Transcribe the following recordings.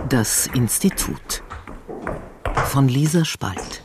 Das Institut von Lisa Spalt.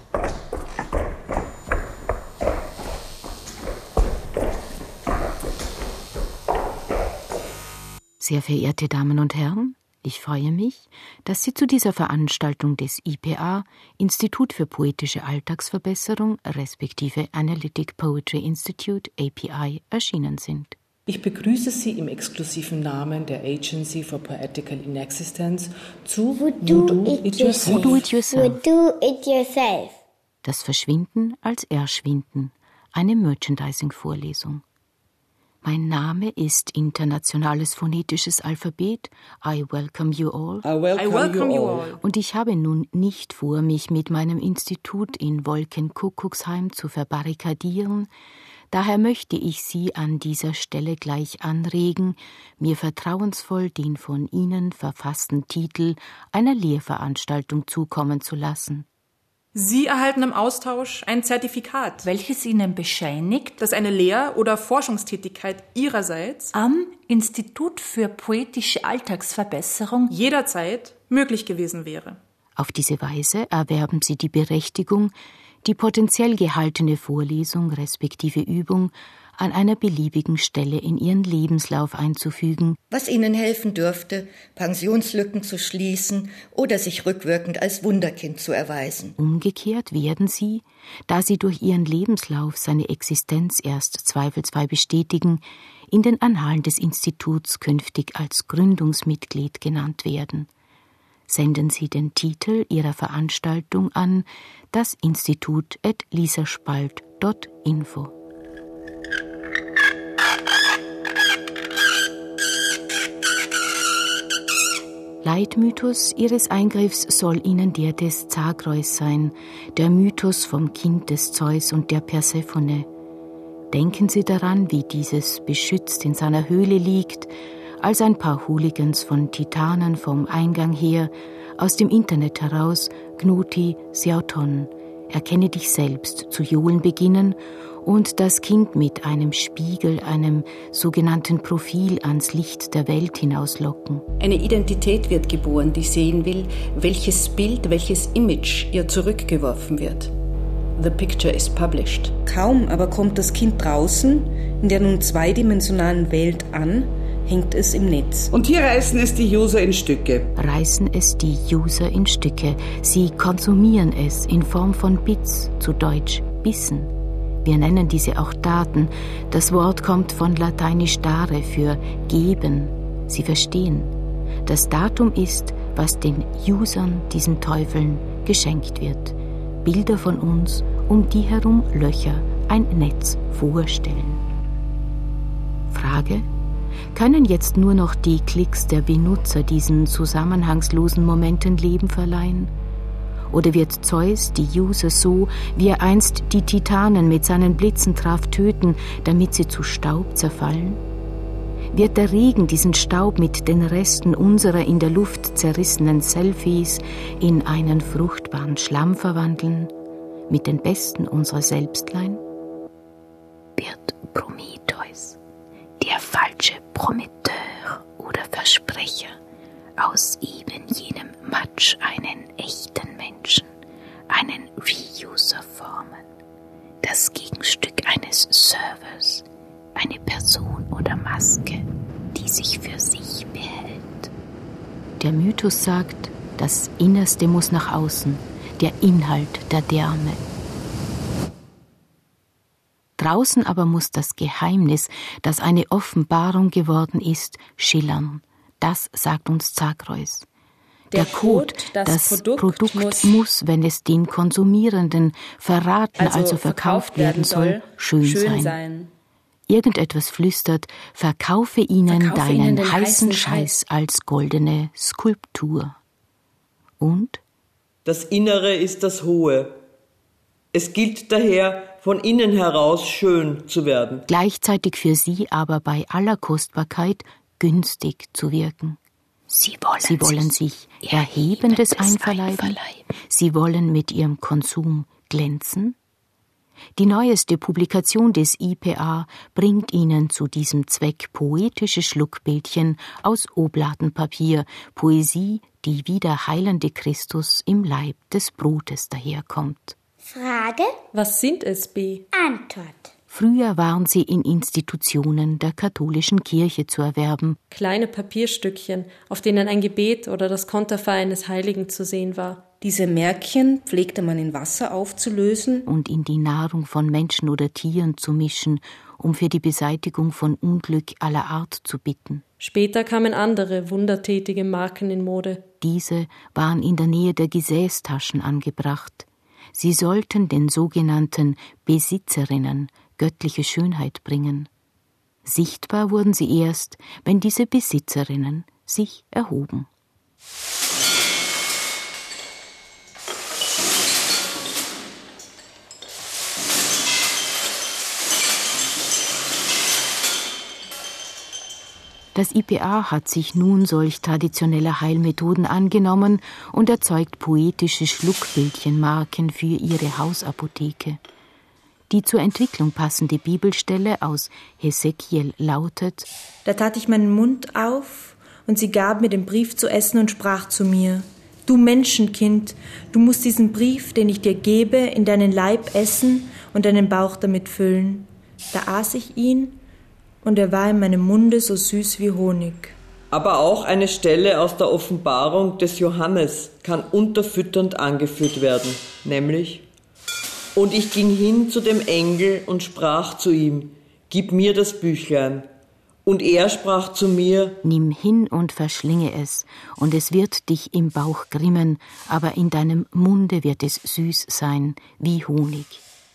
Sehr verehrte Damen und Herren, ich freue mich, dass Sie zu dieser Veranstaltung des IPA, Institut für poetische Alltagsverbesserung, respektive Analytic Poetry Institute, API, erschienen sind. Ich begrüße Sie im exklusiven Namen der Agency for Poetical Inexistence zu Do It Yourself. Das Verschwinden als Erschwinden, eine Merchandising-Vorlesung. Mein Name ist Internationales Phonetisches Alphabet. I welcome you all. I welcome you all. Und ich habe nun nicht vor, mich mit meinem Institut in Wolkenkuckucksheim zu verbarrikadieren. Daher möchte ich Sie an dieser Stelle gleich anregen, mir vertrauensvoll den von Ihnen verfassten Titel einer Lehrveranstaltung zukommen zu lassen. Sie erhalten im Austausch ein Zertifikat, welches Ihnen bescheinigt, dass eine Lehr- oder Forschungstätigkeit Ihrerseits am Institut für poetische Alltagsverbesserung jederzeit möglich gewesen wäre. Auf diese Weise erwerben Sie die Berechtigung, die potenziell gehaltene Vorlesung respektive Übung an einer beliebigen Stelle in Ihren Lebenslauf einzufügen, was Ihnen helfen dürfte, Pensionslücken zu schließen oder sich rückwirkend als Wunderkind zu erweisen. Umgekehrt werden Sie, da Sie durch Ihren Lebenslauf seine Existenz erst zweifelsfrei bestätigen, in den Annalen des Instituts künftig als Gründungsmitglied genannt werden. Senden Sie den Titel Ihrer Veranstaltung an dasinstitut@lisaspalt.info. Leitmythos Ihres Eingriffs soll Ihnen der des Zagreus sein, der Mythos vom Kind des Zeus und der Persephone. Denken Sie daran, wie dieses beschützt in seiner Höhle liegt, als ein paar Hooligans von Titanen vom Eingang her, aus dem Internet heraus, Gnuti, Seauton, erkenne dich selbst, zu johlen beginnen und das Kind mit einem Spiegel, einem sogenannten Profil ans Licht der Welt hinauslocken. Eine Identität wird geboren, die sehen will, welches Bild, welches Image ihr zurückgeworfen wird. The picture is published. Kaum aber kommt das Kind draußen in der nun zweidimensionalen Welt an, hängt es im Netz. Und hier reißen es die User in Stücke. Reißen es die User in Stücke. Sie konsumieren es in Form von Bits, zu Deutsch Bissen. Wir nennen diese auch Daten. Das Wort kommt von lateinisch dare für geben. Sie verstehen. Das Datum ist, was den Usern, diesen Teufeln, geschenkt wird. Bilder von uns, um die herum Löcher, ein Netz vorstellen. Frage: Können jetzt nur noch die Klicks der Benutzer diesen zusammenhangslosen Momenten Leben verleihen? Oder wird Zeus die User so, wie er einst die Titanen mit seinen Blitzen traf, töten, damit sie zu Staub zerfallen? Wird der Regen diesen Staub mit den Resten unserer in der Luft zerrissenen Selfies in einen fruchtbaren Schlamm verwandeln, mit den besten unserer Selbstlein? Wird Prometheus, der falsche Prometteur oder Versprecher, aus eben jenem Matsch einen echten Menschen, einen Reuser formen, das Gegenstück eines Servers, eine Person oder Maske, die sich für sich behält? Der Mythos sagt, das Innerste muss nach außen, der Inhalt der Därme. Draußen aber muss das Geheimnis, das eine Offenbarung geworden ist, schillern. Das sagt uns Zagreus. Der Code, das Produkt muss, wenn es den Konsumierenden verraten, also verkauft werden soll, schön sein. Irgendetwas flüstert, verkaufe ihnen deinen heißen Scheiß als goldene Skulptur. Und? Das Innere ist das Hohe. Es gilt daher, von innen heraus schön zu werden. Gleichzeitig für sie aber bei aller Kostbarkeit günstig zu wirken. Sie wollen sich Erhebendes einverleiben. Sie wollen mit ihrem Konsum glänzen. Die neueste Publikation des IPA bringt Ihnen zu diesem Zweck poetische Schluckbildchen aus Oblatenpapier, Poesie, die wieder heilende Christus im Leib des Brotes daherkommt. Frage. Was sind es, B? Antwort. Früher waren sie in Institutionen der katholischen Kirche zu erwerben. Kleine Papierstückchen, auf denen ein Gebet oder das Konterfei eines Heiligen zu sehen war. Diese Märkchen pflegte man in Wasser aufzulösen und in die Nahrung von Menschen oder Tieren zu mischen, um für die Beseitigung von Unglück aller Art zu bitten. Später kamen andere wundertätige Marken in Mode. Diese waren in der Nähe der Gesäßtaschen angebracht. Sie sollten den sogenannten Besitzerinnen göttliche Schönheit bringen. Sichtbar wurden sie erst, wenn diese Besitzerinnen sich erhoben. Das IPA hat sich nun solch traditioneller Heilmethoden angenommen und erzeugt poetische Schluckbildchenmarken für ihre Hausapotheke. Die zur Entwicklung passende Bibelstelle aus Hesekiel lautet: Da tat ich meinen Mund auf, und sie gab mir den Brief zu essen und sprach zu mir: Du Menschenkind, du musst diesen Brief, den ich dir gebe, in deinen Leib essen und deinen Bauch damit füllen. Da aß ich ihn, und er war in meinem Munde so süß wie Honig. Aber auch eine Stelle aus der Offenbarung des Johannes kann unterfütternd angeführt werden, nämlich: Und ich ging hin zu dem Engel und sprach zu ihm: Gib mir das Büchlein. Und er sprach zu mir: Nimm hin und verschlinge es, und es wird dich im Bauch grimmen, aber in deinem Munde wird es süß sein wie Honig.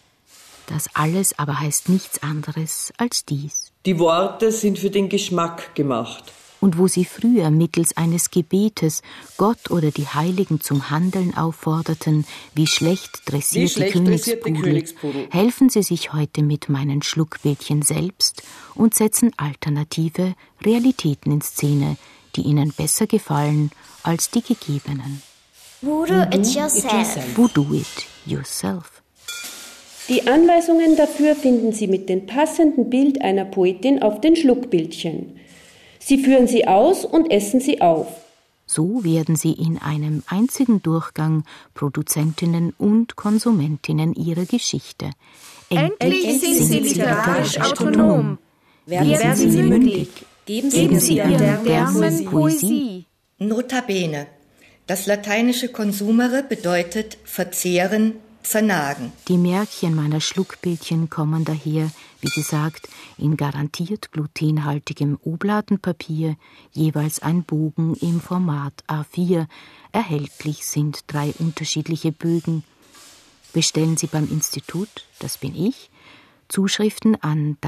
Das alles aber heißt nichts anderes als dies: Die Worte sind für den Geschmack gemacht. Und wo sie früher mittels eines Gebetes Gott oder die Heiligen zum Handeln aufforderten, wie schlecht dressierte Königspudel, helfen sie sich heute mit meinen Schluckbildchen selbst und setzen alternative Realitäten in Szene, die ihnen besser gefallen als die gegebenen. Voodoo it yourself. Voodoo it yourself. Die Anweisungen dafür finden Sie mit dem passenden Bild einer Poetin auf den Schluckbildchen. Sie führen sie aus und essen sie auf. So werden sie in einem einzigen Durchgang Produzentinnen und Konsumentinnen ihrer Geschichte. Endlich sind sie literarisch autonom. Werden sie mündig. Geben sie ihren Lärmen Poesie. Notabene. Das lateinische consumere bedeutet verzehren, vernagen. Die Märkchen meiner Schluckbildchen kommen daher, wie gesagt, in garantiert glutenhaltigem Oblatenpapier, jeweils ein Bogen im Format A4. Erhältlich sind 3 unterschiedliche Bögen. Bestellen Sie beim Institut, das bin ich, Zuschriften an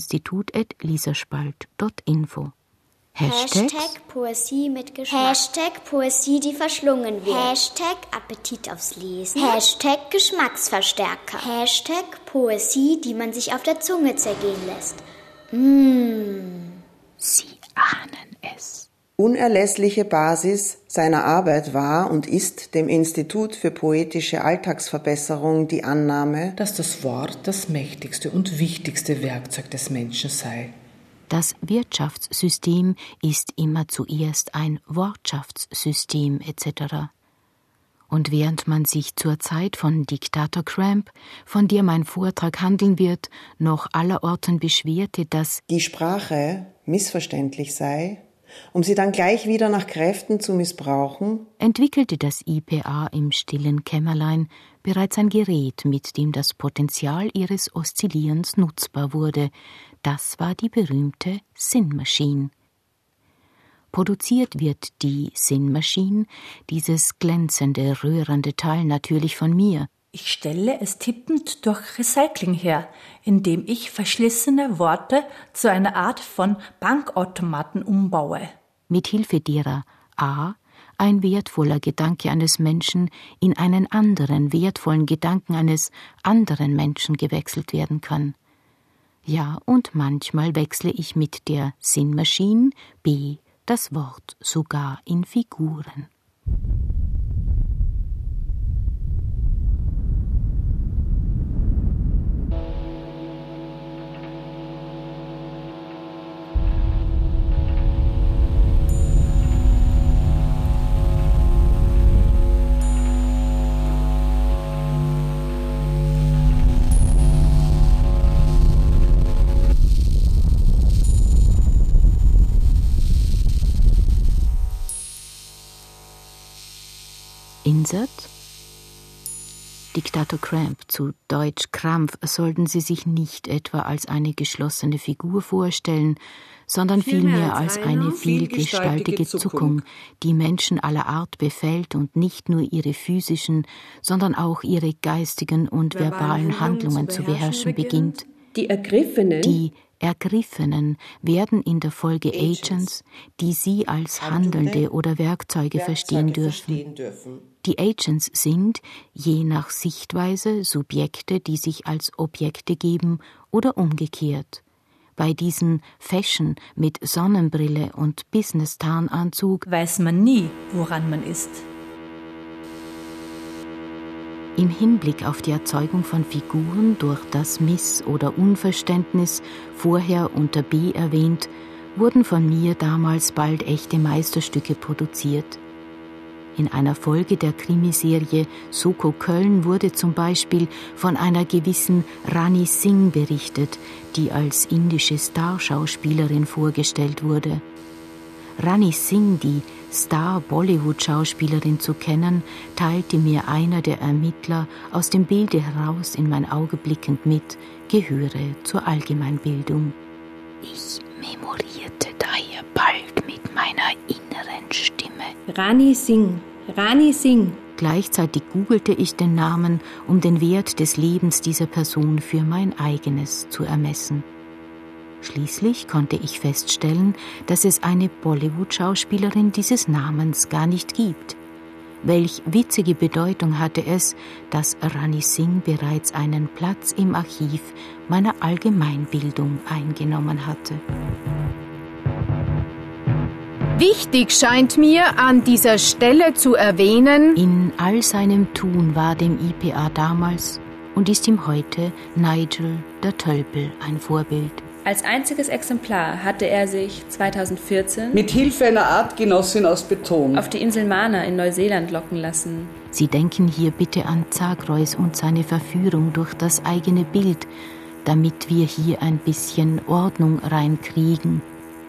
dasinstitut@lisaspalt.info. Hashtag Poesie mit Geschmack. Hashtag Poesie, die verschlungen wird. Hashtag Appetit aufs Lesen. Hashtag Geschmacksverstärker. Hashtag Poesie, die man sich auf der Zunge zergehen lässt. Sie ahnen es. Unerlässliche Basis seiner Arbeit war und ist dem Institut für poetische Alltagsverbesserung die Annahme, dass das Wort das mächtigste und wichtigste Werkzeug des Menschen sei. Das Wirtschaftssystem ist immer zuerst ein Wortschaftssystem etc. Und während man sich zur Zeit von Diktator Cramp, von der mein Vortrag handeln wird, noch allerorten beschwerte, dass die Sprache missverständlich sei, um sie dann gleich wieder nach Kräften zu missbrauchen, entwickelte das IPA im stillen Kämmerlein bereits ein Gerät, mit dem das Potenzial ihres Oszillierens nutzbar wurde. Das war die berühmte Sin Machine. Produziert wird die Sin Machine, dieses glänzende, rührende Teil, natürlich von mir. Ich stelle es tippend durch Recycling her, indem ich verschlissene Worte zu einer Art von Bankautomaten umbaue. Mit Hilfe derer a. ein wertvoller Gedanke eines Menschen in einen anderen wertvollen Gedanken eines anderen Menschen gewechselt werden kann. Ja, und manchmal wechsle ich mit der Sin Machine b. das Wort sogar in Figuren. Wizard? Diktator Cramp, zu Deutsch Krampf, sollten Sie sich nicht etwa als eine geschlossene Figur vorstellen, sondern vielmehr als eine vielgestaltige Zuckung, die Menschen aller Art befällt und nicht nur ihre physischen, sondern auch ihre geistigen und verbalen Handlungen zu beherrschen beginnt. Die Ergriffenen werden in der Folge Agents, die sie als Handelnde oder Werkzeuge verstehen dürfen. Die Agents sind, je nach Sichtweise, Subjekte, die sich als Objekte geben oder umgekehrt. Bei diesem Fashion mit Sonnenbrille und Business-Tarnanzug weiß man nie, woran man ist. Im Hinblick auf die Erzeugung von Figuren durch das Miss- oder Unverständnis, vorher unter B erwähnt, wurden von mir damals bald echte Meisterstücke produziert. In einer Folge der Krimiserie Soko Köln wurde zum Beispiel von einer gewissen Rani Singh berichtet, die als indische Starschauspielerin vorgestellt wurde. Rani Singh, die Star-Bollywood-Schauspielerin zu kennen, teilte mir einer der Ermittler aus dem Bilde heraus in mein Auge blickend mit, gehöre zur Allgemeinbildung. Ich memorierte daher bald mit meiner inneren Stimme. Rani Singh, Rani Singh. Gleichzeitig googelte ich den Namen, um den Wert des Lebens dieser Person für mein eigenes zu ermessen. Schließlich konnte ich feststellen, dass es eine Bollywood-Schauspielerin dieses Namens gar nicht gibt. Welch witzige Bedeutung hatte es, dass Rani Singh bereits einen Platz im Archiv meiner Allgemeinbildung eingenommen hatte. Wichtig scheint mir, an dieser Stelle zu erwähnen: In all seinem Tun war dem IPA damals und ist ihm heute Nigel der Tölpel ein Vorbild. Als einziges Exemplar hatte er sich 2014 mit Hilfe einer Artgenossin aus Beton auf die Insel Mana in Neuseeland locken lassen. Sie denken hier bitte an Zagreus und seine Verführung durch das eigene Bild, damit wir hier ein bisschen Ordnung reinkriegen.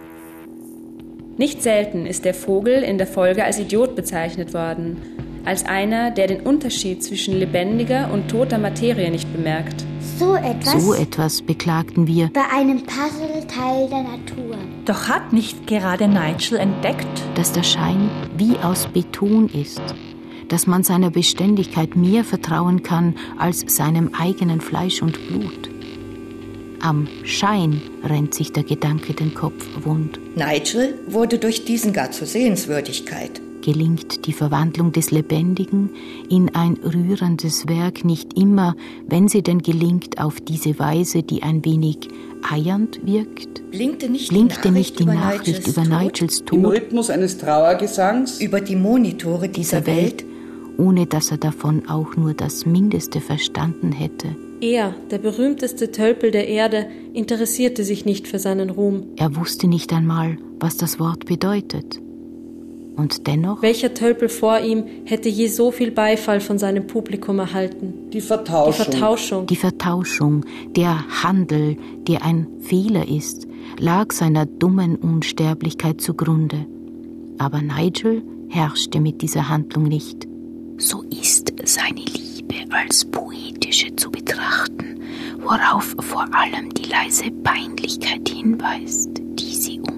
Nicht selten ist der Vogel in der Folge als Idiot bezeichnet worden, als einer, der den Unterschied zwischen lebendiger und toter Materie nicht bemerkt. So etwas beklagten wir bei einem Puzzleteil der Natur. Doch hat nicht gerade Nigel entdeckt, dass der Schein wie aus Beton ist, dass man seiner Beständigkeit mehr vertrauen kann als seinem eigenen Fleisch und Blut. Am Schein rennt sich der Gedanke den Kopf wund. Nigel wurde durch diesen gar zur Sehenswürdigkeit. Gelingt die Verwandlung des Lebendigen in ein rührendes Werk nicht immer, wenn sie denn gelingt auf diese Weise, die ein wenig eiernd wirkt? Blinkte nicht die Nachricht über Nigels Tod im Rhythmus eines Trauergesangs über die Monitore dieser Welt, ohne dass er davon auch nur das Mindeste verstanden hätte? Er, der berühmteste Tölpel der Erde, interessierte sich nicht für seinen Ruhm. Er wusste nicht einmal, was das Wort bedeutet. Und dennoch? Welcher Tölpel vor ihm hätte je so viel Beifall von seinem Publikum erhalten? Die Vertauschung. Die Vertauschung, der Handel, der ein Fehler ist, lag seiner dummen Unsterblichkeit zugrunde. Aber Nigel herrschte mit dieser Handlung nicht. So ist seine Liebe als poetische zu betrachten, worauf vor allem die leise Peinlichkeit hinweist, die sie umweht.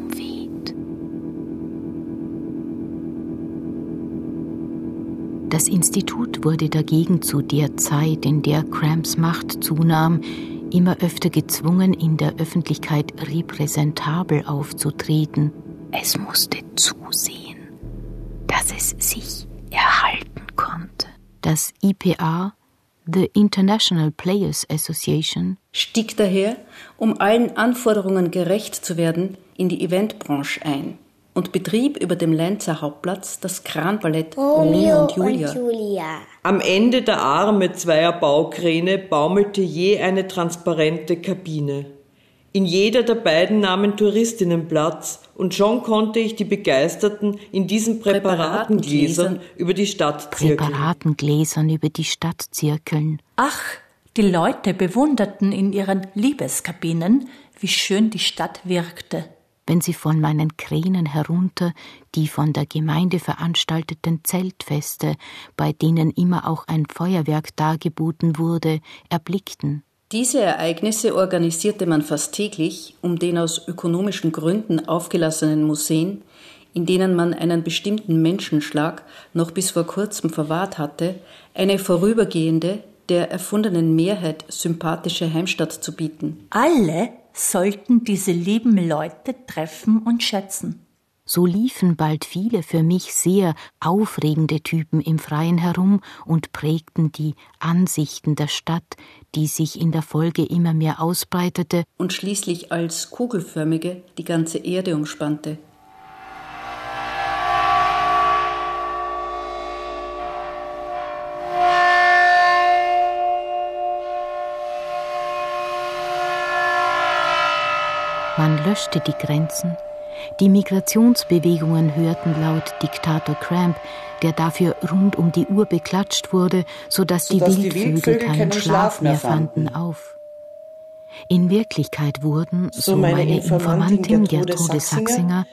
Das Institut wurde dagegen zu der Zeit, in der Cramps Macht zunahm, immer öfter gezwungen, in der Öffentlichkeit repräsentabel aufzutreten. Es musste zusehen, dass es sich erhalten konnte. Das IPA, the International Players Association, stieg daher, um allen Anforderungen gerecht zu werden, in die Eventbranche ein und betrieb über dem Lenzer Hauptplatz das Kranballett Romeo und Julia. Am Ende der Arme zweier Baukräne baumelte je eine transparente Kabine. In jeder der beiden nahmen Touristinnen Platz und schon konnte ich die Begeisterten in diesen Präparatengläsern über die Stadt zirkeln. Ach, die Leute bewunderten in ihren Liebeskabinen, wie schön die Stadt wirkte. wenn sie von meinen Kränen herunter die von der Gemeinde veranstalteten Zeltfeste, bei denen immer auch ein Feuerwerk dargeboten wurde, erblickten. Diese Ereignisse organisierte man fast täglich, um den aus ökonomischen Gründen aufgelassenen Museen, in denen man einen bestimmten Menschenschlag noch bis vor kurzem verwahrt hatte, eine vorübergehende, der erfundenen Mehrheit sympathische Heimstatt zu bieten. Alle sollten diese lieben Leute treffen und schätzen. So liefen bald viele für mich sehr aufregende Typen im Freien herum und prägten die Ansichten der Stadt, die sich in der Folge immer mehr ausbreitete und schließlich als kugelförmige die ganze Erde umspannte. Man löschte die Grenzen. Die Migrationsbewegungen hörten laut Diktator Cramp, der dafür rund um die Uhr beklatscht wurde, sodass die Wildvögel keinen Schlaf mehr fanden, auf. In Wirklichkeit wurden, so meine Informantin Gertrude Sachsinger,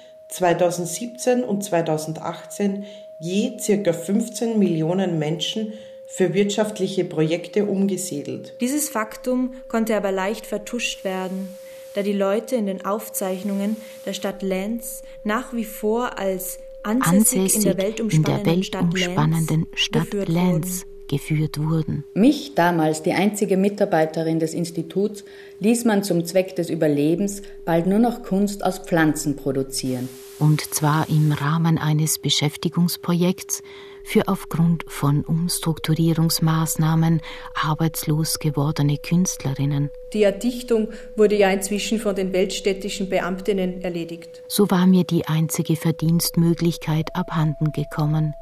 2017 und 2018 je ca. 15 Millionen Menschen für wirtschaftliche Projekte umgesiedelt. Dieses Faktum konnte aber leicht vertuscht werden, da die Leute in den Aufzeichnungen der Stadt Lens nach wie vor als ansässig in der weltumspannenden Stadt Lens geführt wurden. Mich, damals die einzige Mitarbeiterin des Instituts, ließ man zum Zweck des Überlebens bald nur noch Kunst aus Pflanzen produzieren. Und zwar im Rahmen eines Beschäftigungsprojekts für aufgrund von Umstrukturierungsmaßnahmen arbeitslos gewordene Künstlerinnen. Die Erdichtung wurde ja inzwischen von den weltstädtischen Beamtinnen erledigt. So war mir die einzige Verdienstmöglichkeit abhanden gekommen.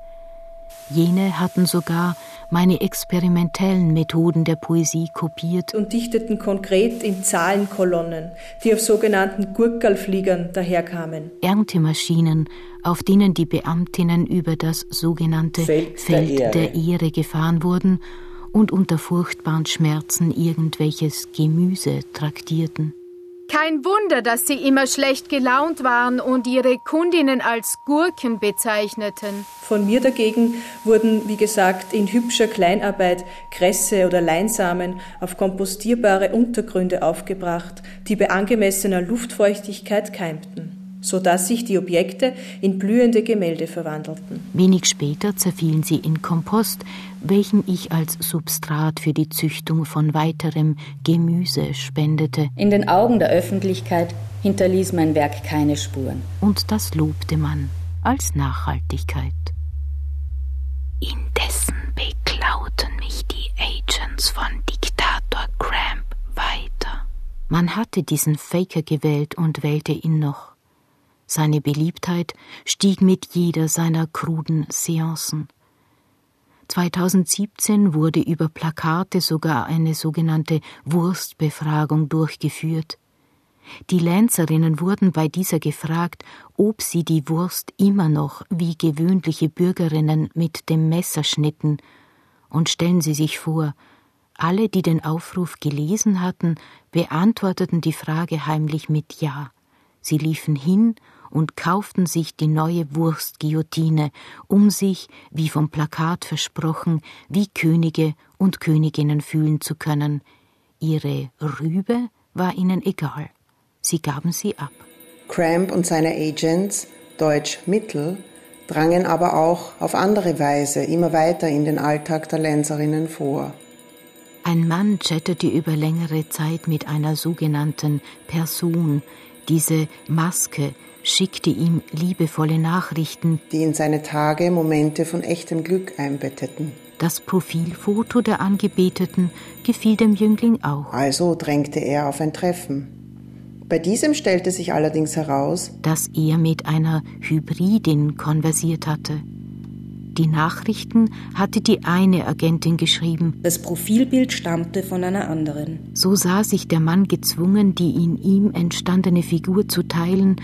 Jene hatten sogar meine experimentellen Methoden der Poesie kopiert und dichteten konkret in Zahlenkolonnen, die auf sogenannten Gurkalfliegern daherkamen. Erntemaschinen, auf denen die Beamtinnen über das sogenannte Feld der Ehre gefahren wurden und unter furchtbaren Schmerzen irgendwelches Gemüse traktierten. Kein Wunder, dass sie immer schlecht gelaunt waren und ihre Kundinnen als Gurken bezeichneten. Von mir dagegen wurden, wie gesagt, in hübscher Kleinarbeit Kresse oder Leinsamen auf kompostierbare Untergründe aufgebracht, die bei angemessener Luftfeuchtigkeit keimten, sodass sich die Objekte in blühende Gemälde verwandelten. Wenig später zerfielen sie in Kompost, welchen ich als Substrat für die Züchtung von weiterem Gemüse spendete. In den Augen der Öffentlichkeit hinterließ mein Werk keine Spuren. Und das lobte man als Nachhaltigkeit. Indessen beklauten mich die Agents von Diktator Cramp weiter. Man hatte diesen Faker gewählt und wählte ihn noch. Seine Beliebtheit stieg mit jeder seiner kruden Seancen. 2017 wurde über Plakate sogar eine sogenannte Wurstbefragung durchgeführt. Die Lenzerinnen wurden bei dieser gefragt, ob sie die Wurst immer noch wie gewöhnliche Bürgerinnen mit dem Messer schnitten. Und stellen Sie sich vor, alle, die den Aufruf gelesen hatten, beantworteten die Frage heimlich mit Ja. Sie liefen hin und kauften sich die neue Wurstguillotine, um sich, wie vom Plakat versprochen, wie Könige und Königinnen fühlen zu können. Ihre Rübe war ihnen egal. Sie gaben sie ab. Cramp und seine Agents, deutsch Mittel, drangen aber auch auf andere Weise immer weiter in den Alltag der Lenzerinnen vor. Ein Mann chattete über längere Zeit mit einer sogenannten Person. Diese Maske schickte ihm liebevolle Nachrichten, die in seine Tage Momente von echtem Glück einbetteten. Das Profilfoto der Angebeteten gefiel dem Jüngling auch. Also drängte er auf ein Treffen. Bei diesem stellte sich allerdings heraus, dass er mit einer Hybridin konversiert hatte. Die Nachrichten hatte die eine Agentin geschrieben. Das Profilbild stammte von einer anderen. So sah sich der Mann gezwungen, die in ihm entstandene Figur zu teilen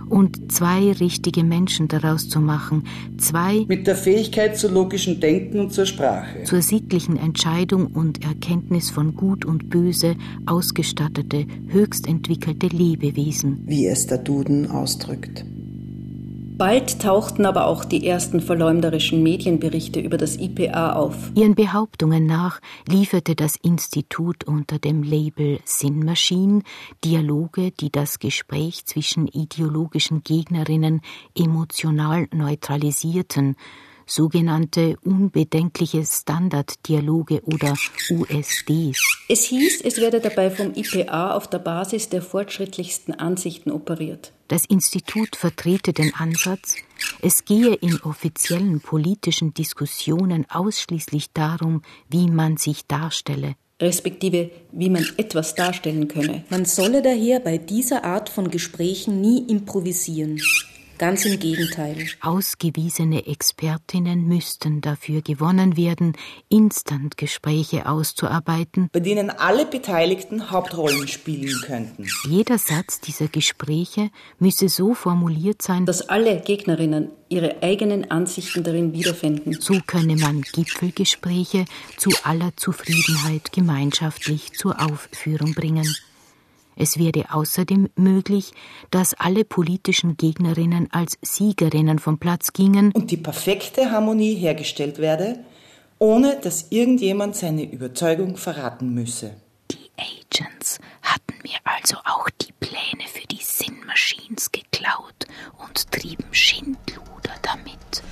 und 2 richtige Menschen daraus zu machen, 2 mit der Fähigkeit zu logischem Denken und zur Sprache, zur sittlichen Entscheidung und Erkenntnis von Gut und Böse ausgestattete, höchst entwickelte Lebewesen, wie es der Duden ausdrückt. Bald tauchten aber auch die ersten verleumderischen Medienberichte über das IPA auf. Ihren Behauptungen nach lieferte das Institut unter dem Label Sin Machine Dialoge, die das Gespräch zwischen ideologischen Gegnerinnen emotional neutralisierten, sogenannte unbedenkliche Standarddialoge oder USDs. Es hieß, es werde dabei vom IPA auf der Basis der fortschrittlichsten Ansichten operiert. Das Institut vertrete den Ansatz, es gehe in offiziellen politischen Diskussionen ausschließlich darum, wie man sich darstelle, respektive wie man etwas darstellen könne. Man solle daher bei dieser Art von Gesprächen nie improvisieren. Ganz im Gegenteil. Ausgewiesene Expertinnen müssten dafür gewonnen werden, Instantgespräche auszuarbeiten, bei denen alle Beteiligten Hauptrollen spielen könnten. Jeder Satz dieser Gespräche müsse so formuliert sein, dass alle Gegnerinnen ihre eigenen Ansichten darin wiederfinden. So könne man Gipfelgespräche zu aller Zufriedenheit gemeinschaftlich zur Aufführung bringen. Es werde außerdem möglich, dass alle politischen Gegnerinnen als Siegerinnen vom Platz gingen und die perfekte Harmonie hergestellt werde, ohne dass irgendjemand seine Überzeugung verraten müsse. Die Agents hatten mir also auch die Pläne für die Sin Machines geklaut und trieben Schindluder damit.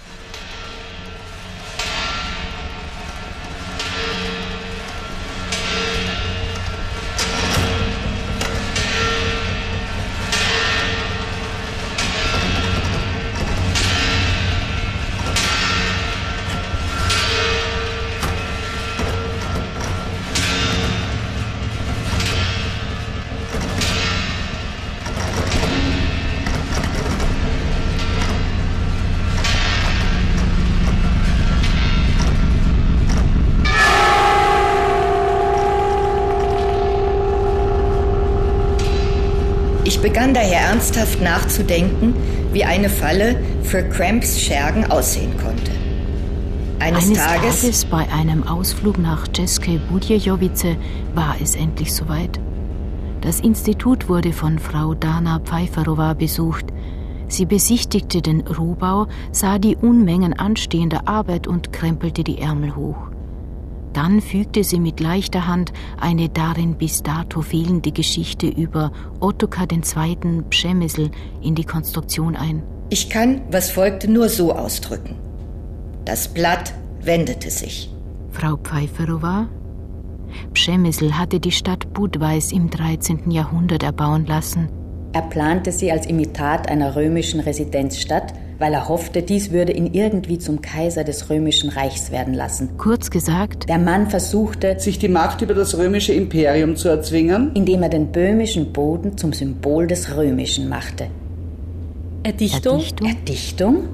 Ich begann daher ernsthaft nachzudenken, wie eine Falle für Cramps Schergen aussehen konnte. Eines Tages bei einem Ausflug nach České Budějovice war es endlich soweit. Das Institut wurde von Frau Dana Pfeifferova besucht. Sie besichtigte den Rohbau, sah die Unmengen anstehender Arbeit und krempelte die Ärmel hoch. Dann fügte sie mit leichter Hand eine darin bis dato fehlende Geschichte über Ottokar II. Przemysl in die Konstruktion ein. Ich kann, was folgte, nur so ausdrücken. Das Blatt wendete sich. Frau Pfeifferova? Przemysl hatte die Stadt Budweis im 13. Jahrhundert erbauen lassen. Er plante sie als Imitat einer römischen Residenzstadt, weil er hoffte, dies würde ihn irgendwie zum Kaiser des Römischen Reichs werden lassen. Kurz gesagt, der Mann versuchte, sich die Macht über das römische Imperium zu erzwingen, indem er den böhmischen Boden zum Symbol des Römischen machte. Erdichtung? Erdichtung?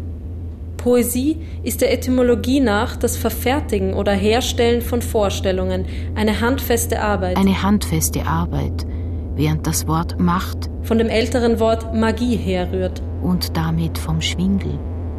Poesie ist der Etymologie nach das Verfertigen oder Herstellen von Vorstellungen, eine handfeste Arbeit. Eine handfeste Arbeit, während das Wort Macht von dem älteren Wort Magie herrührt. Und damit vom Schwindel.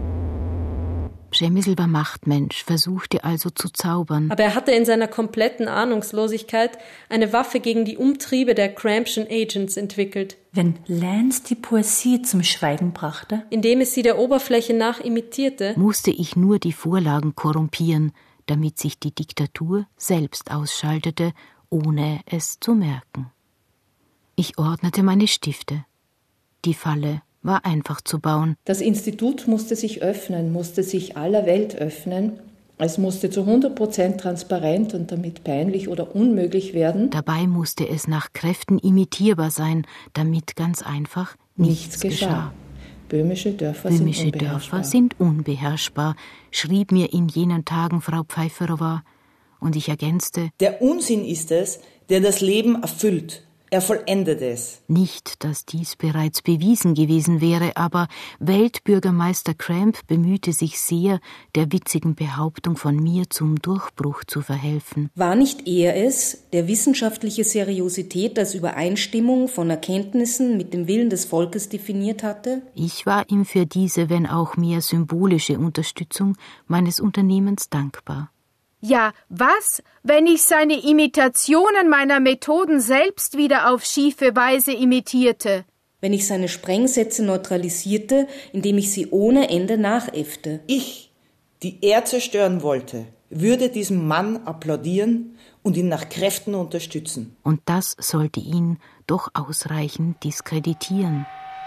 Przemysl war Machtmensch, versuchte also zu zaubern. Aber er hatte in seiner kompletten Ahnungslosigkeit eine Waffe gegen die Umtriebe der Crampschen Agents entwickelt. Wenn Lance die Poesie zum Schweigen brachte, indem es sie der Oberfläche nach imitierte, musste ich nur die Vorlagen korrumpieren, damit sich die Diktatur selbst ausschaltete, ohne es zu merken. Ich ordnete meine Stifte. Die Falle war einfach zu bauen. Das Institut musste sich öffnen, musste sich aller Welt öffnen. Es musste zu 100% transparent und damit peinlich oder unmöglich werden. Dabei musste es nach Kräften imitierbar sein, damit ganz einfach nichts geschah. Böhmische Dörfer sind unbeherrschbar, schrieb mir in jenen Tagen Frau Pfeifferova. Und ich ergänzte: Der Unsinn ist es, der das Leben erfüllt. Er vollendet es. Nicht, dass dies bereits bewiesen gewesen wäre, aber Weltbürgermeister Cramp bemühte sich sehr, der witzigen Behauptung von mir zum Durchbruch zu verhelfen. War nicht er es, der wissenschaftliche Seriosität als Übereinstimmung von Erkenntnissen mit dem Willen des Volkes definiert hatte? Ich war ihm für diese, wenn auch mehr symbolische Unterstützung meines Unternehmens dankbar. Ja, was, wenn ich seine Imitationen meiner Methoden selbst wieder auf schiefe Weise imitierte? Wenn ich seine Sprengsätze neutralisierte, indem ich sie ohne Ende nachäffte? Ich, die er zerstören wollte, würde diesem Mann applaudieren und ihn nach Kräften unterstützen. Und das sollte ihn doch ausreichend diskreditieren.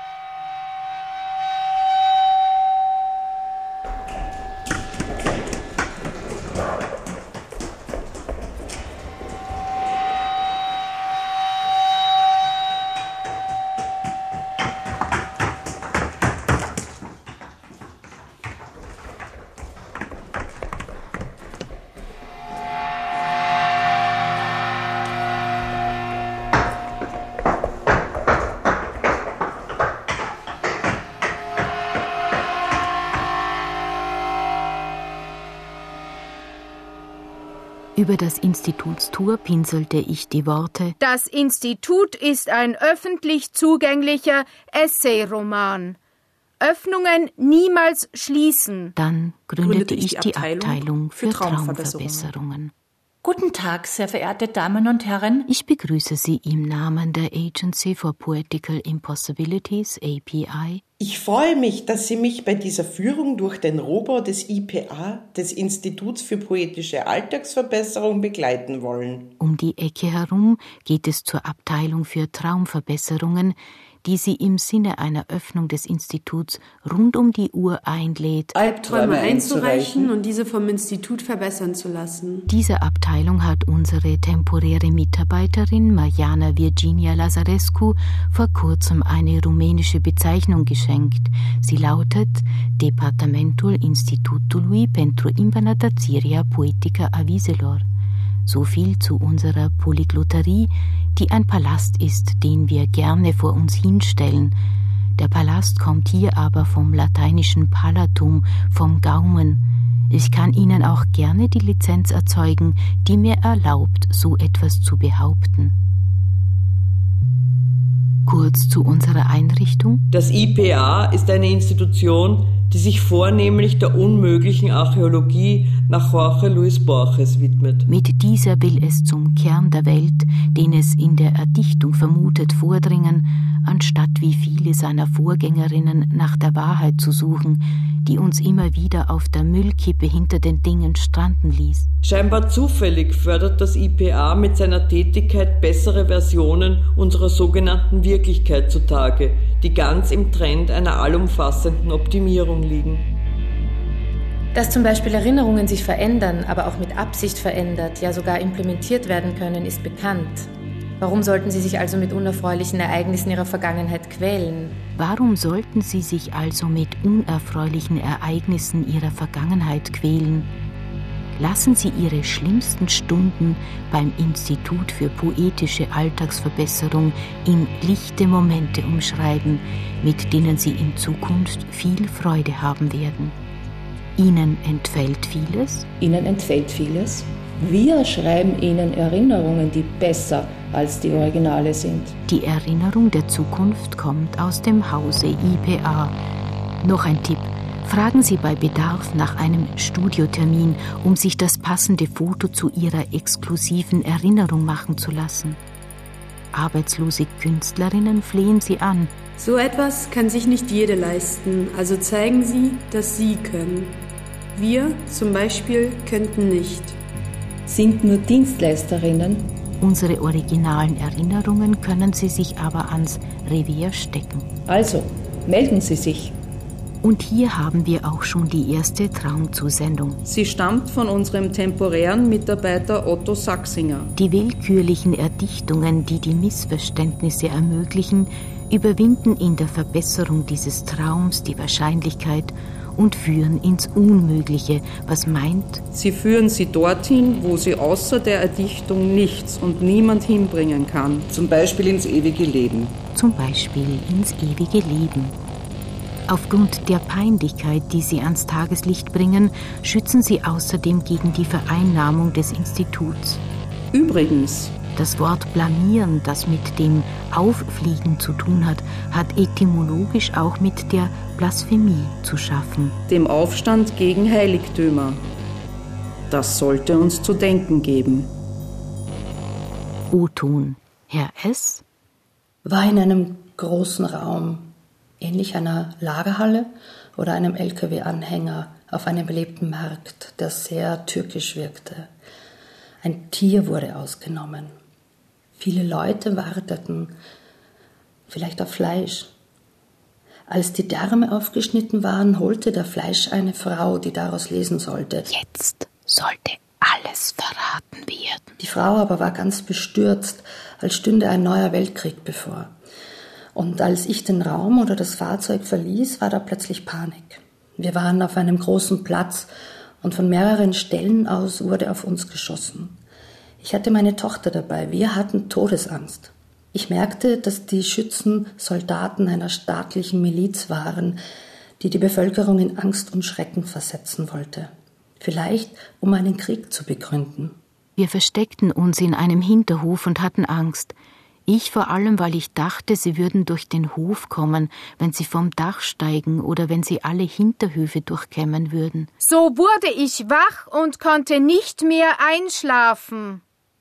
Über das Institutstor pinselte ich die Worte: Das Institut ist ein öffentlich zugänglicher Essay-Roman. Öffnungen niemals schließen. Dann gründete ich die Abteilung für Traumverbesserungen. Guten Tag, sehr verehrte Damen und Herren. Ich begrüße Sie im Namen der Agency for Poetical Impossibilities, API. Ich freue mich, dass Sie mich bei dieser Führung durch den Rohbau des IPA, des Instituts für poetische Alltagsverbesserung, begleiten wollen. Um die Ecke herum geht es zur Abteilung für Traumverbesserungen, die Sie im Sinne einer Öffnung des Instituts rund um die Uhr einlädt, Albträume einzureichen und diese vom Institut verbessern zu lassen. Diese Abteilung hat unsere temporäre Mitarbeiterin Mariana Virginia Lazarescu vor kurzem eine rumänische Bezeichnung geschenkt. Sie lautet Departamentul Institutului pentru Îmbunătățirea Poetică a Viselor. So viel zu unserer Polyglotterie, die ein Palast ist, den wir gerne vor uns hinstellen. Der Palast kommt hier aber vom lateinischen Palatum, vom Gaumen. Ich kann Ihnen auch gerne die Lizenz erzeugen, die mir erlaubt, so etwas zu behaupten. Kurz zu unserer Einrichtung. Das IPA ist eine Institution, die sich vornehmlich der unmöglichen Archäologie nach Jorge Luis Borges widmet. Mit dieser will es zum Kern der Welt, den es in der Erdichtung vermutet, vordringen, anstatt wie viele seiner Vorgängerinnen nach der Wahrheit zu suchen, die uns immer wieder auf der Müllkippe hinter den Dingen stranden ließ. Scheinbar zufällig fördert das IPA mit seiner Tätigkeit bessere Versionen unserer sogenannten Wirklichkeit zutage, die ganz im Trend einer allumfassenden Optimierung liegen. Dass zum Beispiel Erinnerungen sich verändern, aber auch mit Absicht verändert, ja sogar implementiert werden können, ist bekannt. Warum sollten Sie sich also mit unerfreulichen Ereignissen Ihrer Vergangenheit quälen? Warum sollten Sie sich also mit unerfreulichen Ereignissen Ihrer Vergangenheit quälen? Lassen Sie Ihre schlimmsten Stunden beim Institut für poetische Alltagsverbesserung in lichte Momente umschreiben, mit denen Sie in Zukunft viel Freude haben werden. Ihnen entfällt vieles? Ihnen entfällt vieles? Wir schreiben Ihnen Erinnerungen, die besser als die Originale sind. Die Erinnerung der Zukunft kommt aus dem Hause IPA. Noch ein Tipp. Fragen Sie bei Bedarf nach einem Studiotermin, um sich das passende Foto zu Ihrer exklusiven Erinnerung machen zu lassen. Arbeitslose Künstlerinnen flehen Sie an. So etwas kann sich nicht jede leisten, also zeigen Sie, dass Sie können. Wir zum Beispiel könnten nicht. Sind nur Dienstleisterinnen. Unsere originalen Erinnerungen können Sie sich aber ans Revier stecken. Also, melden Sie sich. Und hier haben wir auch schon die erste Traumzusendung. Sie stammt von unserem temporären Mitarbeiter Otto Sachsinger. Die willkürlichen Erdichtungen, die die Missverständnisse ermöglichen, überwinden in der Verbesserung dieses Traums die Wahrscheinlichkeit und führen ins Unmögliche, was meint, sie führen sie dorthin, wo sie außer der Erdichtung nichts und niemand hinbringen kann. Zum Beispiel ins ewige Leben. Zum Beispiel ins ewige Leben. Aufgrund der Peinlichkeit, die sie ans Tageslicht bringen, schützen sie außerdem gegen die Vereinnahmung des Instituts. Übrigens, das Wort blamieren, das mit dem Auffliegen zu tun hat, hat etymologisch auch mit der Blasphemie zu schaffen. Dem Aufstand gegen Heiligtümer. Das sollte uns zu denken geben. O-Ton. Herr S. war in einem großen Raum, ähnlich einer Lagerhalle oder einem LKW-Anhänger auf einem belebten Markt, der sehr türkisch wirkte. Ein Tier wurde ausgenommen. Viele Leute warteten, vielleicht auf Fleisch. Als die Därme aufgeschnitten waren, holte der Fleisch eine Frau, die daraus lesen sollte. Jetzt sollte alles verraten werden. Die Frau aber war ganz bestürzt, als stünde ein neuer Weltkrieg bevor. Und als ich den Raum oder das Fahrzeug verließ, war da plötzlich Panik. Wir waren auf einem großen Platz und von mehreren Stellen aus wurde auf uns geschossen. Ich hatte meine Tochter dabei. Wir hatten Todesangst. Ich merkte, dass die Schützen Soldaten einer staatlichen Miliz waren, die die Bevölkerung in Angst und Schrecken versetzen wollte. Vielleicht, um einen Krieg zu begründen. Wir versteckten uns in einem Hinterhof und hatten Angst. Ich vor allem, weil ich dachte, sie würden durch den Hof kommen, wenn sie vom Dach steigen oder wenn sie alle Hinterhöfe durchkämmen würden. So wurde ich wach und konnte nicht mehr einschlafen.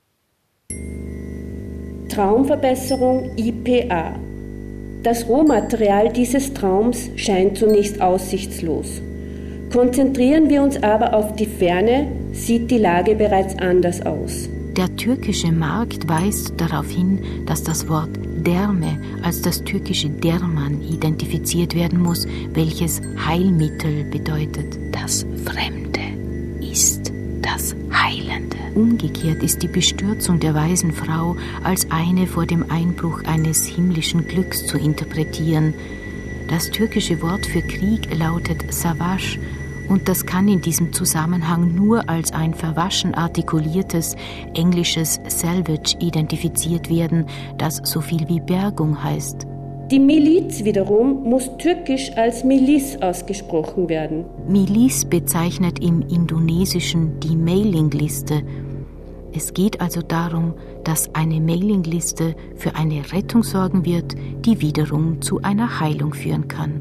Traumverbesserung IPA. Das Rohmaterial dieses Traums scheint zunächst aussichtslos. Konzentrieren wir uns aber auf die Ferne, sieht die Lage bereits anders aus. Der türkische Markt weist darauf hin, dass das Wort Derme als das türkische Derman identifiziert werden muss, welches Heilmittel bedeutet. Das Fremde ist das Heilende. Umgekehrt ist die Bestürzung der weisen Frau als eine vor dem Einbruch eines himmlischen Glücks zu interpretieren. Das türkische Wort für Krieg lautet Savaş und das kann in diesem Zusammenhang nur als ein verwaschen artikuliertes englisches Salvage identifiziert werden, das so viel wie Bergung heißt. Die Miliz wiederum muss türkisch als Milis ausgesprochen werden. Milis bezeichnet im Indonesischen die Mailingliste. Es geht also darum, dass eine Mailingliste für eine Rettung sorgen wird, die wiederum zu einer Heilung führen kann.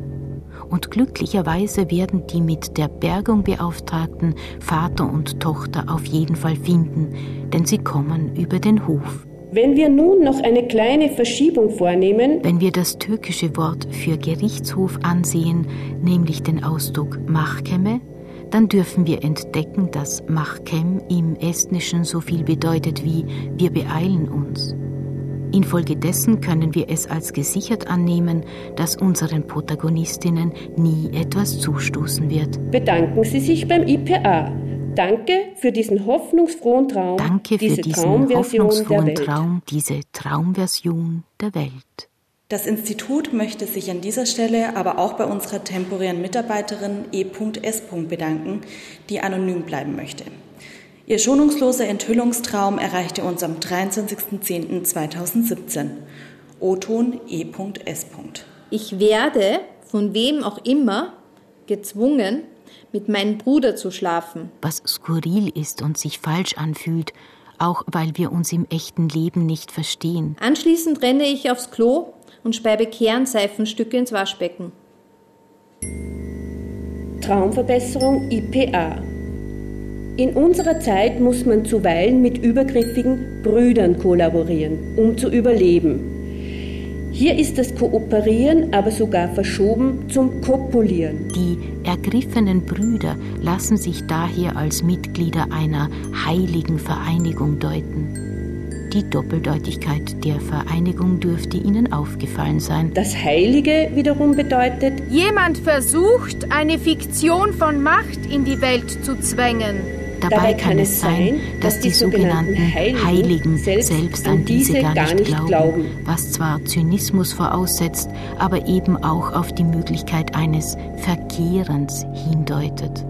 Und glücklicherweise werden die mit der Bergung Beauftragten Vater und Tochter auf jeden Fall finden, denn sie kommen über den Hof. Wenn wir nun noch eine kleine Verschiebung vornehmen, wenn wir das türkische Wort für Gerichtshof ansehen, nämlich den Ausdruck Mahkeme, dann dürfen wir entdecken, dass Mahkem im Estnischen so viel bedeutet wie wir beeilen uns. Infolgedessen können wir es als gesichert annehmen, dass unseren Protagonistinnen nie etwas zustoßen wird. Bedanken Sie sich beim IPA. Danke für diesen hoffnungsfrohen Traum. Danke für diesen hoffnungsfrohen Traum, diese Traumversion der Welt. Das Institut möchte sich an dieser Stelle aber auch bei unserer temporären Mitarbeiterin E.S. bedanken, die anonym bleiben möchte. Ihr schonungsloser Enthüllungstraum erreichte uns am 23.10.2017. O-Ton E.S. Ich werde, von wem auch immer, gezwungen, mit meinem Bruder zu schlafen. Was skurril ist und sich falsch anfühlt, auch weil wir uns im echten Leben nicht verstehen. Anschließend renne ich aufs Klo und speibe Kernseifenstücke ins Waschbecken. Traumverbesserung IPA. In unserer Zeit muss man zuweilen mit übergriffigen Brüdern kollaborieren, um zu überleben. Hier ist das Kooperieren aber sogar verschoben zum Kopulieren. Die ergriffenen Brüder lassen sich daher als Mitglieder einer heiligen Vereinigung deuten. Die Doppeldeutigkeit der Vereinigung dürfte Ihnen aufgefallen sein. Das Heilige wiederum bedeutet, jemand versucht, eine Fiktion von Macht in die Welt zu zwängen. Dabei kann es sein, dass die sogenannten Heiligen selbst an diese gar nicht glauben, was zwar Zynismus voraussetzt, aber eben auch auf die Möglichkeit eines Verkehrens hindeutet.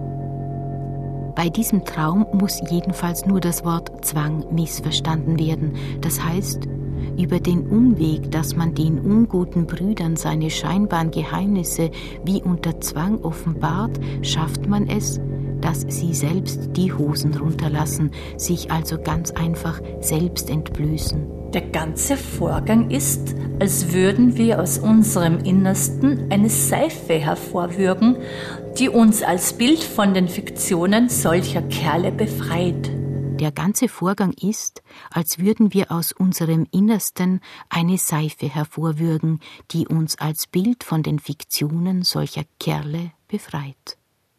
Bei diesem Traum muss jedenfalls nur das Wort Zwang missverstanden werden. Das heißt, über den Umweg, dass man den unguten Brüdern seine scheinbaren Geheimnisse wie unter Zwang offenbart, schafft man es, dass sie selbst die Hosen runterlassen, sich also ganz einfach selbst entblößen. Der ganze Vorgang ist, als würden wir aus unserem Innersten eine Seife hervorwürgen, die uns als Bild von den Fiktionen solcher Kerle befreit. Der ganze Vorgang ist, als würden wir aus unserem Innersten eine Seife hervorwürgen, die uns als Bild von den Fiktionen solcher Kerle befreit.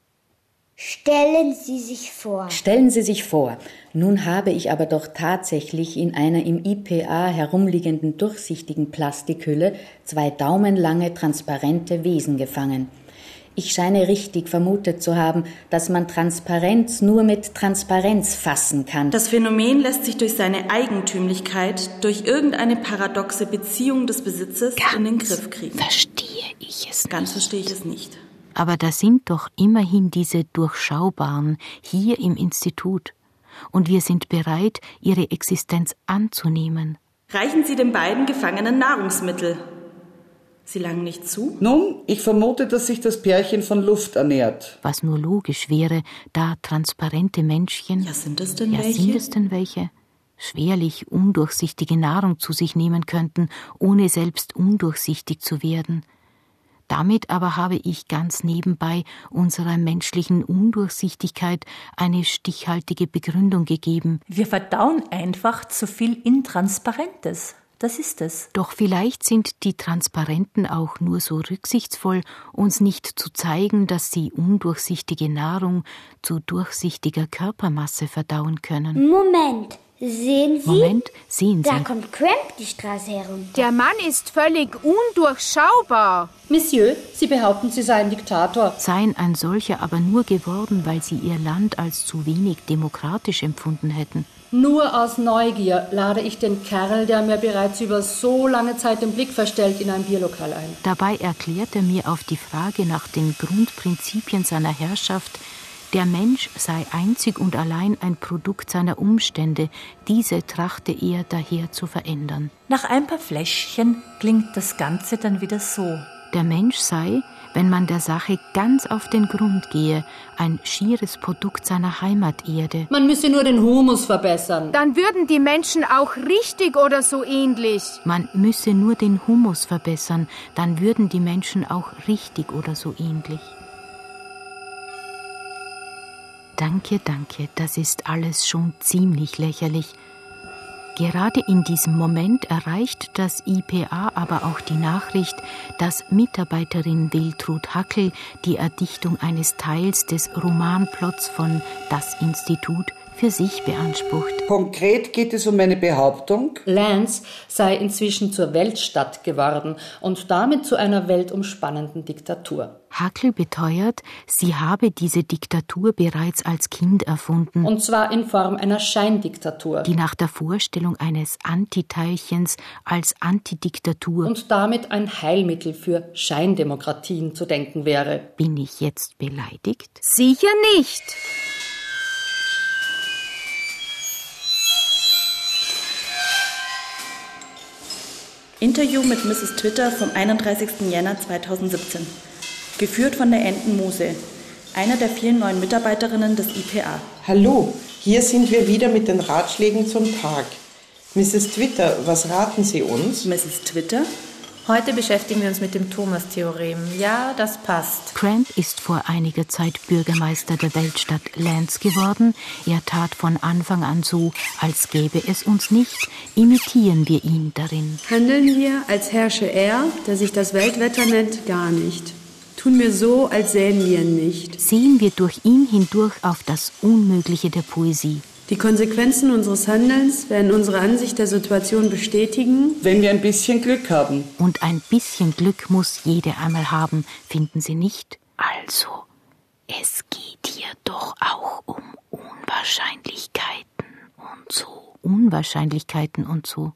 Stellen Sie sich vor. Stellen Sie sich vor, nun habe ich aber doch tatsächlich in einer im IPA herumliegenden durchsichtigen Plastikhülle 2 daumenlange transparente Wesen gefangen. Ich scheine richtig vermutet zu haben, dass man Transparenz nur mit Transparenz fassen kann. Das Phänomen lässt sich durch seine Eigentümlichkeit, durch irgendeine paradoxe Beziehung des Besitzes in den Griff kriegen. Verstehe ich es nicht. Ganz verstehe ich es nicht. Aber da sind doch immerhin diese Durchschaubaren hier im Institut. Und wir sind bereit, ihre Existenz anzunehmen. Reichen Sie den beiden Gefangenen Nahrungsmittel. Sie langen nicht zu? Nun, ich vermute, dass sich das Pärchen von Luft ernährt. Was nur logisch wäre, da transparente Männchen... Ja, sind es denn welche? Schwerlich undurchsichtige Nahrung zu sich nehmen könnten, ohne selbst undurchsichtig zu werden. Damit aber habe ich ganz nebenbei unserer menschlichen Undurchsichtigkeit eine stichhaltige Begründung gegeben. Wir verdauen einfach zu viel Intransparentes. Das ist es. Doch vielleicht sind die Transparenten auch nur so rücksichtsvoll, uns nicht zu zeigen, dass sie undurchsichtige Nahrung zu durchsichtiger Körpermasse verdauen können. Moment, sehen Sie? Sehen Sie. Da kommt Cramp die Straße herunter. Der Mann ist völlig undurchschaubar. Monsieur, Sie behaupten, Sie seien Diktator. Seien ein solcher aber nur geworden, weil sie ihr Land als zu wenig demokratisch empfunden hätten. Nur aus Neugier lade ich den Kerl, der mir bereits über so lange Zeit den Blick verstellt, in ein Bierlokal ein. Dabei erklärt er mir auf die Frage nach den Grundprinzipien seiner Herrschaft, der Mensch sei einzig und allein ein Produkt seiner Umstände, diese trachte er daher zu verändern. Nach ein paar Fläschchen klingt das Ganze dann wieder so. Der Mensch sei, wenn man der Sache ganz auf den Grund gehe, ein schieres Produkt seiner Heimaterde. Man müsse nur den Humus verbessern. Dann würden die Menschen auch richtig oder so ähnlich. Man müsse nur den Humus verbessern, dann würden die Menschen auch richtig oder so ähnlich. Danke, das ist alles schon ziemlich lächerlich. Gerade in diesem Moment erreicht das IPA aber auch die Nachricht, dass Mitarbeiterin Wiltrud Hackel die Erdichtung eines Teils des Romanplots von Das Institut für sich beansprucht. Konkret geht es um meine Behauptung, Lance sei inzwischen zur Weltstadt geworden und damit zu einer weltumspannenden Diktatur. Hackel beteuert, sie habe diese Diktatur bereits als Kind erfunden. Und zwar in Form einer Scheindiktatur. Die nach der Vorstellung eines Antiteilchens als Antidiktatur und damit ein Heilmittel für Scheindemokratien zu denken wäre. Bin ich jetzt beleidigt? Sicher nicht. Interview mit Mrs. Twitter vom 31. Jänner 2017. Geführt von der Entenmuse, einer der vielen neuen Mitarbeiterinnen des IPA. Hallo, hier sind wir wieder mit den Ratschlägen zum Tag. Mrs. Twitter, was raten Sie uns? Mrs. Twitter? Heute beschäftigen wir uns mit dem Thomas-Theorem. Ja, das passt. Cramp ist vor einiger Zeit Bürgermeister der Weltstadt Lance geworden. Er tat von Anfang an so, als gäbe es uns nicht. Imitieren wir ihn darin. Handeln wir, als herrsche er, der sich das Weltwetter nennt, gar nicht. Tun wir so, als sähen wir ihn nicht. Sehen wir durch ihn hindurch auf das Unmögliche der Poesie. Die Konsequenzen unseres Handelns werden unsere Ansicht der Situation bestätigen, wenn wir ein bisschen Glück haben. Und ein bisschen Glück muss jede einmal haben, finden Sie nicht? Also, es geht hier doch auch um uns. Wahrscheinlichkeiten und so, Unwahrscheinlichkeiten und so.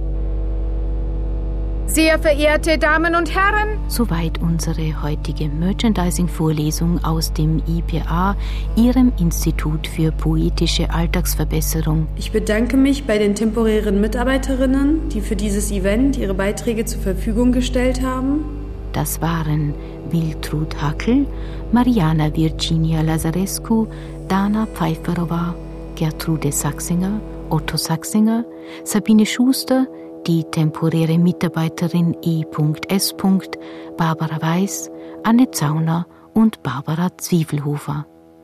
Sehr verehrte Damen und Herren, soweit unsere heutige Merchandising-Vorlesung aus dem IPA, Ihrem Institut für poetische Alltagsverbesserung. Ich bedanke mich bei den temporären Mitarbeiterinnen, die für dieses Event ihre Beiträge zur Verfügung gestellt haben. Das waren Wiltrud Hackel, Mariana Virginia Lazarescu, Dana Pfeifferova, Gertrude Sachsinger, Otto Sachsinger, Sabine Schuster, die temporäre Mitarbeiterin E.S., Barbara Weiß, Anne Zauner und Barbara Zwiefelhofer.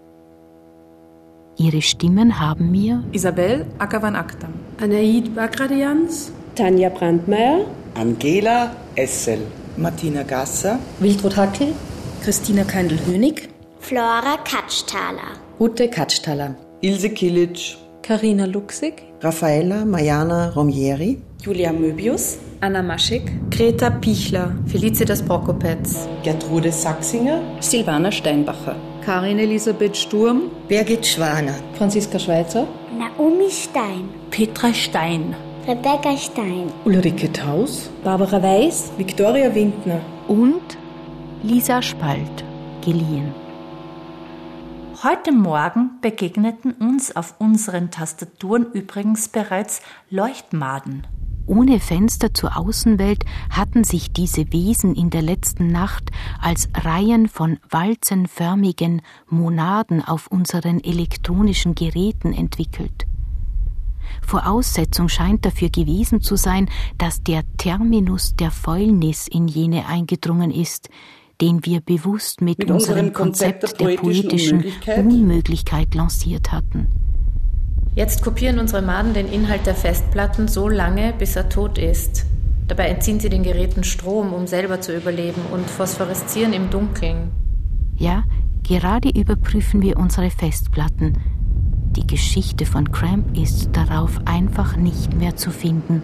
Ihre Stimmen haben mir Isabel Akavan-Aktam, Anaïd Bagradians, Tanja Brandmeier, Angela Essel, Martina Gasser, Wiltrud Hackel, Christina Keindl-Hönig, Flora Katschtaler, Ute Katschtaler, Ilse Kilic, Carina Luxig, Raffaella Mariana Romieri, Julia Möbius, Anna Maschig, Greta Pichler, Felicitas Prokopetz, Gertrude Sachsinger, Silvana Steinbacher, Karin Elisabeth Sturm, Birgit Schwaner, Franziska Schweitzer, Naomi Stein, Petra Stein, Rebecca Stein, Ulrike Taus, Barbara Weiß, Viktoria Winkner und Lisa Spalt, geliehen. Heute Morgen begegneten uns auf unseren Tastaturen übrigens bereits Leuchtmaden. Ohne Fenster zur Außenwelt hatten sich diese Wesen in der letzten Nacht als Reihen von walzenförmigen Monaden auf unseren elektronischen Geräten entwickelt. Voraussetzung scheint dafür gewesen zu sein, dass der Terminus der Fäulnis in jene eingedrungen ist, den wir bewusst mit unserem Konzept der poetischen Unmöglichkeit lanciert hatten. Jetzt kopieren unsere Maden den Inhalt der Festplatten so lange, bis er tot ist. Dabei entziehen sie den Geräten Strom, um selber zu überleben, und phosphoreszieren im Dunkeln. Ja, gerade überprüfen wir unsere Festplatten. Die Geschichte von Cramp ist darauf einfach nicht mehr zu finden.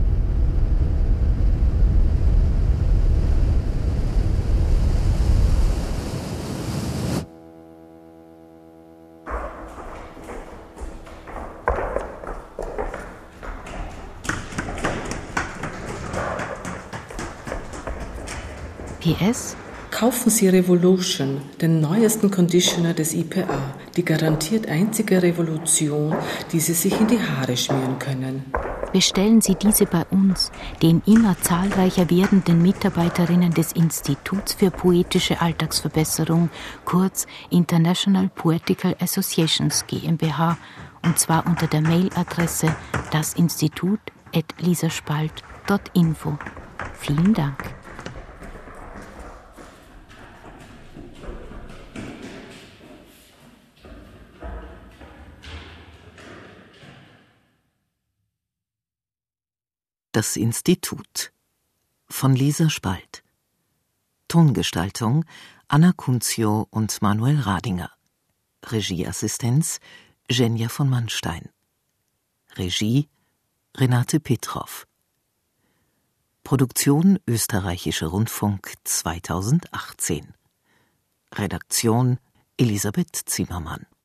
PS. Kaufen Sie Revolution, den neuesten Conditioner des IPA, die garantiert einzige Revolution, die Sie sich in die Haare schmieren können. Bestellen Sie diese bei uns, den immer zahlreicher werdenden Mitarbeiterinnen des Instituts für poetische Alltagsverbesserung, kurz International Poetical Associations GmbH, und zwar unter der Mailadresse dasinstitut@lisaspalt.info. Vielen Dank. Das Institut von Lisa Spalt. Tongestaltung Anna Kunzio und Manuel Radinger. Regieassistenz Jenja von Mannstein. Regie Renate Petrow. Produktion Österreichischer Rundfunk 2018. Redaktion Elisabeth Zimmermann.